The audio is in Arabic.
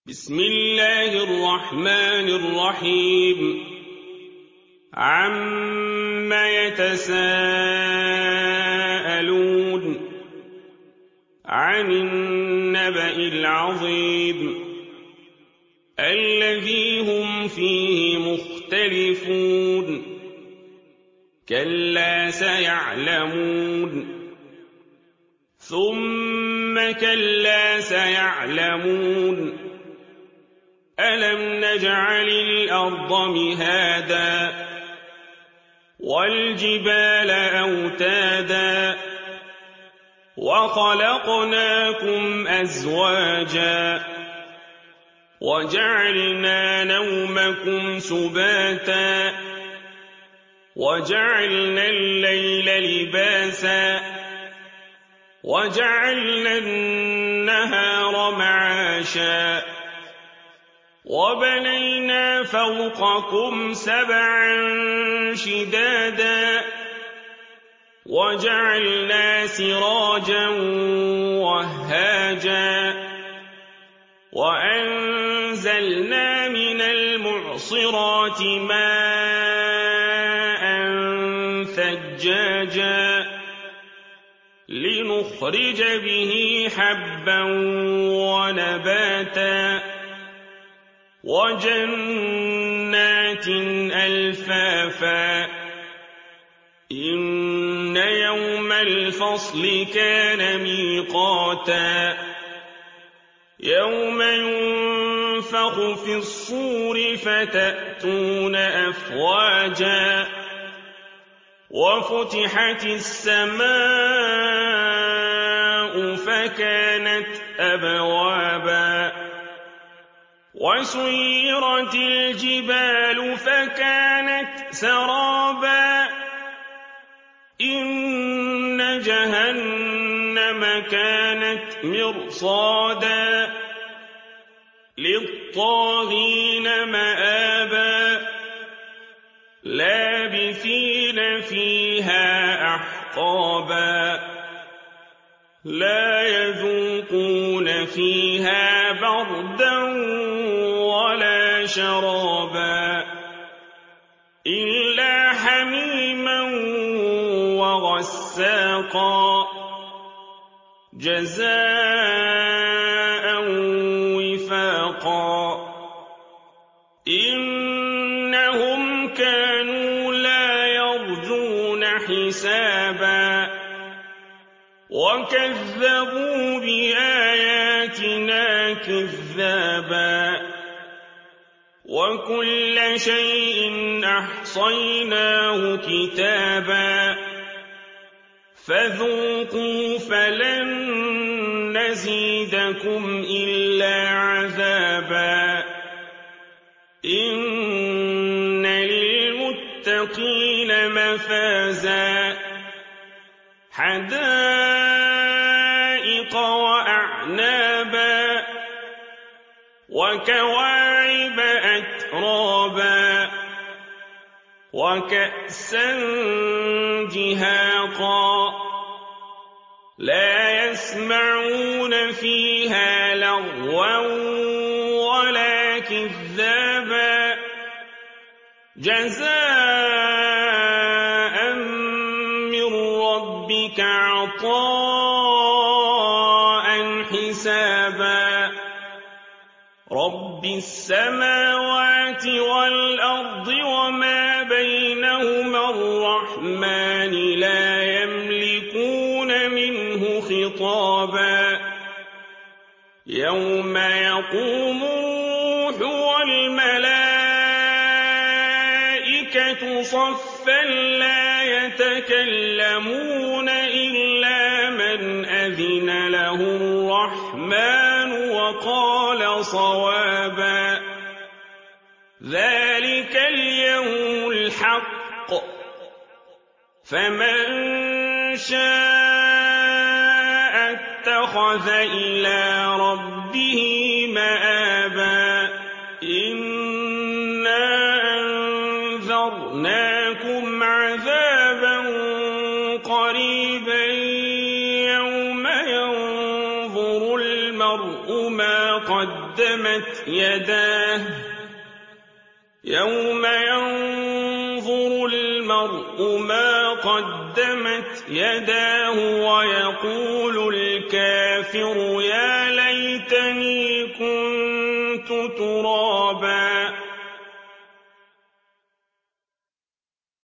بسم الله الرحمن الرحيم عَمَّ يتساءلون عن النبأ العظيم الذي هم فيه مختلفون كلا سيعلمون ثم كلا سيعلمون ألم نجعل الأرض مهادا والجبال أوتادا وخلقناكم أزواجا وجعلنا نومكم سباتا وجعلنا الليل لباسا وجعلنا النهار معاشا وبنينا فوقكم سبعا شدادا وجعلنا سراجا وهاجا وأنزلنا من المعصرات ماء ثجاجا لنخرج به حبا ونباتا وجنات ألفافا إن يوم الفصل كان ميقاتا يوم ينفخ في الصور فتأتون أفواجا وفتحت السماء فكانت أبوابا وسيرت الجبال فكانت سرابا إن جهنم كانت مرصادا للطاغين مآبا لابثين فيها أحقابا لا يذوقون فيها بردا ولا شرابا إلا حميما وغساقا جزاء وفاقا إنهم كانوا لا يرجون حسابا وكذبوا بآياتنا كذابا وكل شيء أحصيناه كتابا فذوقوا فلن نزيدكم إلا عذابا إن للمتقين مفازا حدائق وأعنابا وكواعب أترابا وكأسا دهاقا لا يسمعون فيها لغوا ولا كذابا جزاء من ربك عطاء حسابا رب السماوات والأرض وما بينهما الرحمن لا يملكون منه خطابا يوم يقوم الروح والملائكة صفا لا يتكلمون إلا من أذن له الرحمن وقال صوابا ذلك اليوم الحق فمن شاء اتخذ إلى ربه مآبا إنا أنذرناكم عذابا قريبا يوم ينظر المرء ما قدمت يوم ينظر المرء ما قدمت يداه ويقول الكافر يا ليتني كنت ترابا